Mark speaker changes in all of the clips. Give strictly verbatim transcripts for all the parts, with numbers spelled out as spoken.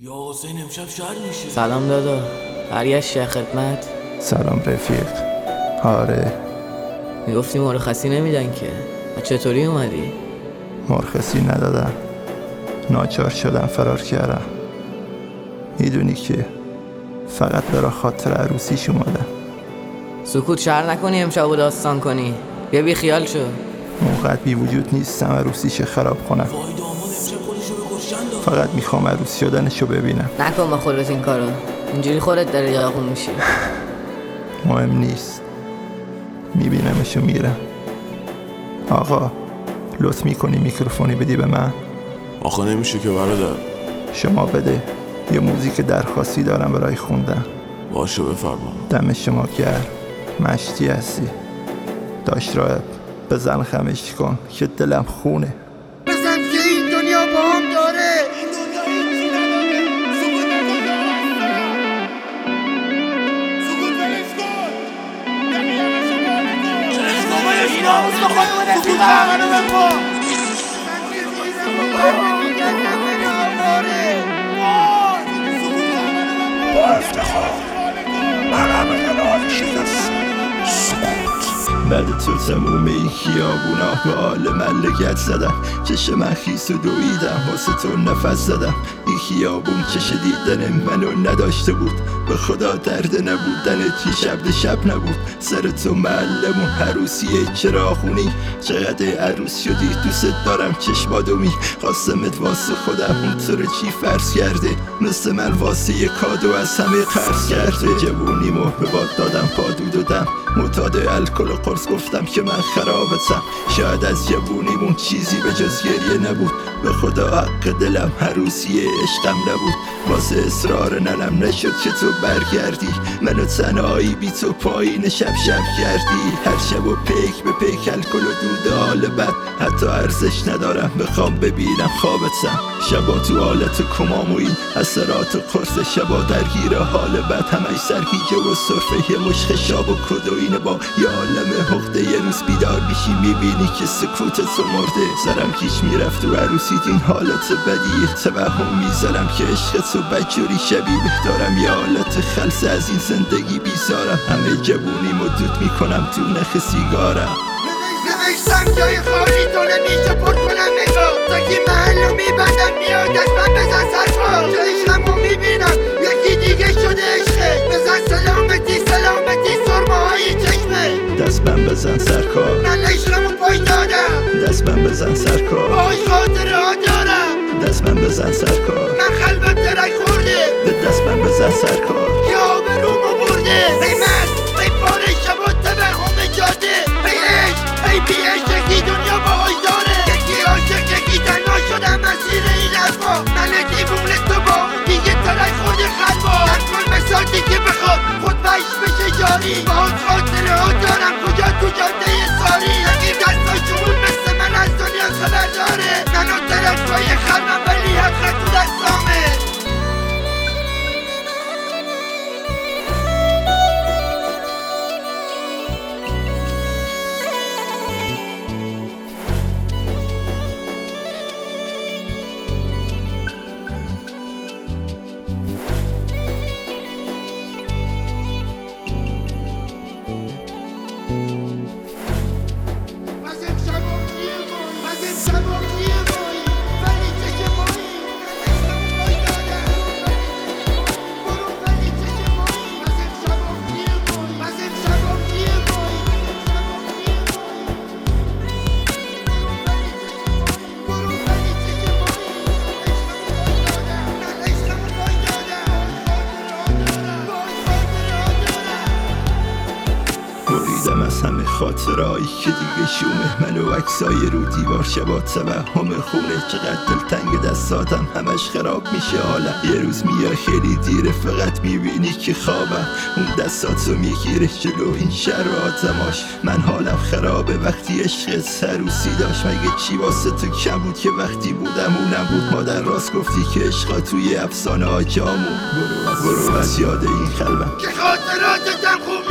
Speaker 1: یا حسین امشب شهر میشه.
Speaker 2: سلام دادا، برگشتی خدمت؟
Speaker 3: سلام رفیق. آره
Speaker 2: میگفتی مرخصی نمیدن که، چطوری اومدی؟
Speaker 3: مرخصی ندادن، ناچار شدم فرار کردم. میدونی که فقط برا خاطر عروسیش اومدم.
Speaker 2: سکوت شهر نکنی امشب و داستان کنی، بیا بی خیال شو.
Speaker 3: موقعت بی وجود نیستم عروسیش خراب کنم.
Speaker 1: وای داماد امشب خودشو به کشتن داد.
Speaker 3: فقط میخوام عروس شدنشو ببینم.
Speaker 2: نکن با خودت این کارو، اینجوری خودت داره یاغون میشی.
Speaker 3: مهم نیست، میبینمشو میرم. آقا لطف میکنی میکروفونی بدی به من؟
Speaker 1: آخه نمیشه که برادر.
Speaker 3: شما بده، یه موزیک درخواستی دارم برای خوندن.
Speaker 1: باشه بفرما.
Speaker 3: دم شما گرم، مشتی هستی. داشت راهب بزن خمش کن که دلم خونه.
Speaker 4: بزن که این دنیا با هم داره.
Speaker 1: این دنیا هیچی نداره. سکوت نکن. سکوت ولش کن. نمیامشو باره کن. چرش کن ولش کن. ناموز به خودمون رسیدم. سکوت همانو بکن.
Speaker 4: بزن که این دنیا با هم داره.
Speaker 5: با افتخار مرمه نال شکست سکوت.
Speaker 3: بعد تو تموم این خیابونا به آل ملکت زدم. چش من خیس و دویدم واسه تو نفس زدم. این خیابون چش دیدن منو نداشته بود. به خدا درد نبودن تی شب ده شب نبود. سر تو معلمون عروسیه چراغونی. چقدر عروس شدی دوست دارم چشمادومی. قاسمت واسه خودم اون تو رو چی فرض کرده. مثل من واسه یه کادو از همه قرض کرده. جوونیمو به باد دادم پادو دادم. معتاد الکل و قرص گفتم که من خرابتم. شاید از جوونیمون چیزی به جز گریه نبود. به خدا حق دلم عروسیه عشقم نبود. واسه اصرار ننم نشد که تو برگردی. منو تنهایی بی تو پایین شب شب کردی. هر شب و پیک به پیک الکل و دود حال بد. حتی ارزش ندارم بخوام ببینم خوابتم. شبا تو حالت کمامویی اثرات قرص. شبا درگیر حال بد همش سرگیجه و صرفه. یه مشخ شاب و کدوینه با یه عالم حقده. یه روز بیدار میشی میبینی که سکوت تو مرده. سرم کیش میرفت و عروسیت این حالت بدیه. توهم میذارم که عشق تو بدجوری شبیه دارم. یه حالت خلصه از این زندگی بیزارم. همه جوونی مدود میکنم تو نخ سیگارم.
Speaker 4: نوشتم جای خالی تو نمیشه پر کنم نگاه. تا که محلو میبندم میادت من بزن سرکار. عشقمو میبینم یکی دیگه شده عشقه. بزن سلامتی سلامتی سرمه های چشمه.
Speaker 3: دست من بزن سرکار.
Speaker 4: من عشقمو پای دادم.
Speaker 3: دست من بزن سرکار.
Speaker 4: باش خاطره ها دارم.
Speaker 3: دست من بزن سرکار.
Speaker 4: من قلبم درک خورده.
Speaker 3: به دست من بزن سرکار.
Speaker 4: که آبرومو برده. ای من ای پاره شبات به همه جاده. ای عشق ای بی عشق یکی دنیا باهاش داره. یکی عاشق یکی تنها شدم مسیر این حرفا. من دیوونه تو با دیگه ترک خورده خلبا. نکن بساتی که بخواد خود بش بشه جاری. باهاش خاطره ها دارم کجا تو جاده ساری. یکی دستاشون مثل من از دنیا خبر داره. منو طرفای خلبم ولی حقیقت تو دستامه.
Speaker 3: بریدم از همه خاطرهایی که دیگه شومه. من و عکسای رو دیوار شبا توهم خونه. چقدر دلتنگ دستاتم همش خراب میشه حالم. یه روز میای خیلی دیره فقط میبینی که خوابم. اون دستاتو میگیره جلو این شهر و آدماش. من حالم خرابه وقتی عشقت عروسی داشت. مگه چی واسه تو کم بود که وقتی بودم اونم بود. مادر راست گفتی که عشقا توی افسانه ها جامون. برو از برو از یاد این قلبم
Speaker 4: که خاطراتتم خوب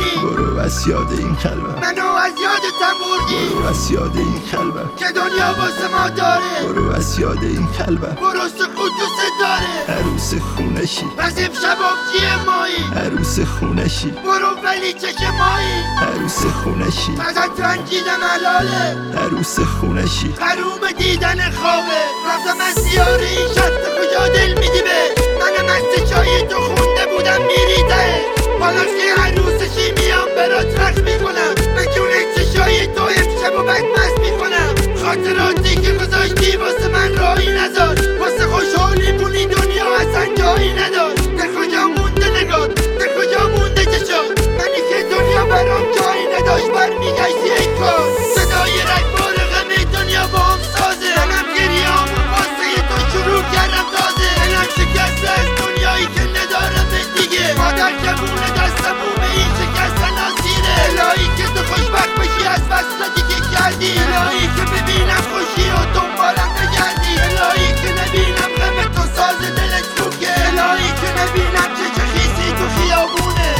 Speaker 4: بردی
Speaker 3: برو از یاد این قلبم،
Speaker 4: منو از یادتم بردی
Speaker 3: برو از یاد این قلبم،
Speaker 4: که دنیا واسه ما داره
Speaker 3: برو از یاد این قلبم.
Speaker 4: برو سکوت دوست داره
Speaker 3: عروس خونشی،
Speaker 4: پس امشب آبجی مایی
Speaker 3: عروس خونشی،
Speaker 4: برو ولی چش مایی
Speaker 3: عروس خونشی،
Speaker 4: ازت رنجیدم حلاله
Speaker 3: عروس خونشی.
Speaker 4: حروم دیدن خوابه رفتم از دیاره این شب کجا دل میدی به من مست چای تو خونده بودم میریده حالا که عروسشی میام برات رخ میکنم به جونه چشای تو امشب و بد مست میکنم خاطراتی که گذاشتی واسه من راهی نذار واسه خوشحالی مونی دنیا اصلا جایی ندار به کجا مونده نگاه به کجا مونده چشا منی که دنیا برام جایی نداشت برمیگشتی ای کار صدای رگبار غم دنیا با هم سازه منم گریام واسه تو شروع کردم تازه دلم شکسته از دنیایی که ندارم دیگه مادر جمونه دستمون این شکستن آسیره الهی که تو خوشبخت بشی از وصلاتی که کردی الهی که ببینم خوشی و دنبالم نگردی الهی که نبینم غم تو ساز دلت فوکه الهی که نبینم چه چه خیسی تو خیابونه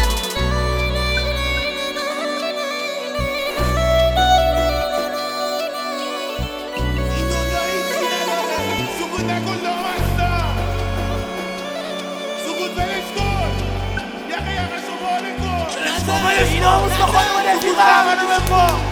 Speaker 1: این دنیا هیچی نداره سکوت نکن لامصب سکوت ولش کن یقه یقه شو باره کن
Speaker 2: اینا مستخوان و رفیقم
Speaker 1: منو بپا